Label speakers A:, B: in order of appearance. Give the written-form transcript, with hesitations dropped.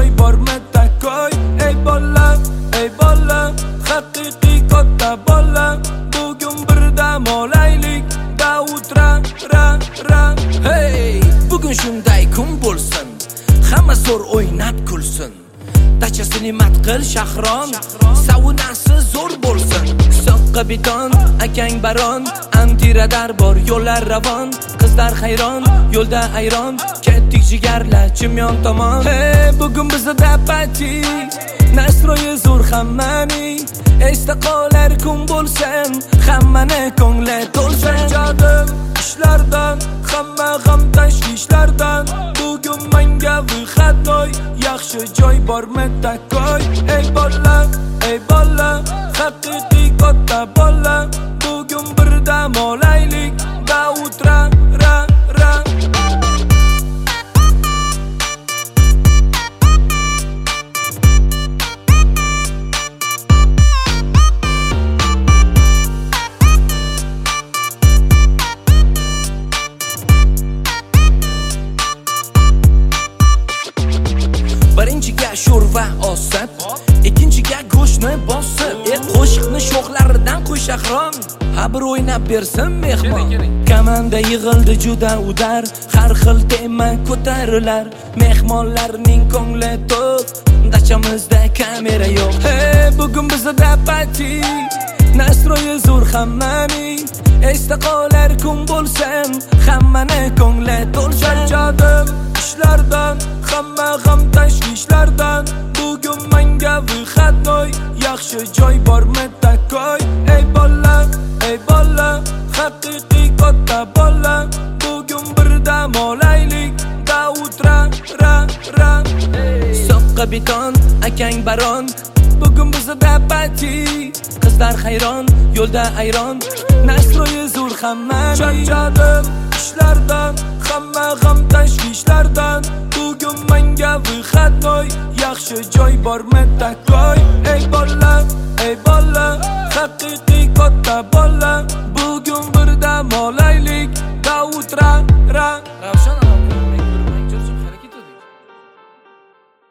A: joy bormi takoy. Ey bola haqiqiy katta bola, bugun birdam olaylik Davud ra. Hey, bugun shunday kun bo'lsin, hamma zo'r o'ynab kulsin. Dachasini mat qil Shahron, saunasi zo'r bo'lsin. Soqqa beton, akang baron, antiradar bor, yo'llar ravon. Qizlar hayron, yo'lda ayron, ketdik jigarlar Chimyon tomon. Hey, bugun bizda pati, nasroyi zo'r hammaning. Esda qolar kun bo'lsin, hammani ko'ngli to'lsin. Jodim ishlardan, hamma g'am tashvishlardan. Bugun menga xatoy, yaxshi joy bormi takoy. Ey bola haqiqiy katta bola, bugun birdam olaylik Davud ra. Birinchiga sho'rva osib, ikkinchiga go'shtni bosib, qo'shiqni sho'xlaridan qo'y Shahron, ha bir o'ynab bersin mehmon. Komanda yig'ildi juda udar, har xil tema ko'tarilar. Mehmonlarning ko'ngli to'q, dachamizda kamera yo'q. Hey, bugun bizda pati, nasroyi zo'r hammaning. Esda qolar kun bo'lsin, hammani ko'ngli to'lsin. Jodim ishlardan, hamma g'am tashvishlardan. Bugun menga xatoy, yaxshi joy bormi takoy. Ey bola haqiqiy katta bola, bugun birdam olaylik Davud ra. Soqqa beton, akang baron, bugun bizda pati. Qizlar hayron, yo'lda ayron, nasroyi zo'r hammaning. Jodim ishlardan, hamma g'am tashvishlardan. Bugun menga xatoy, yaxshi joy bormi takoy. Ey bola haqiqiy katta bola,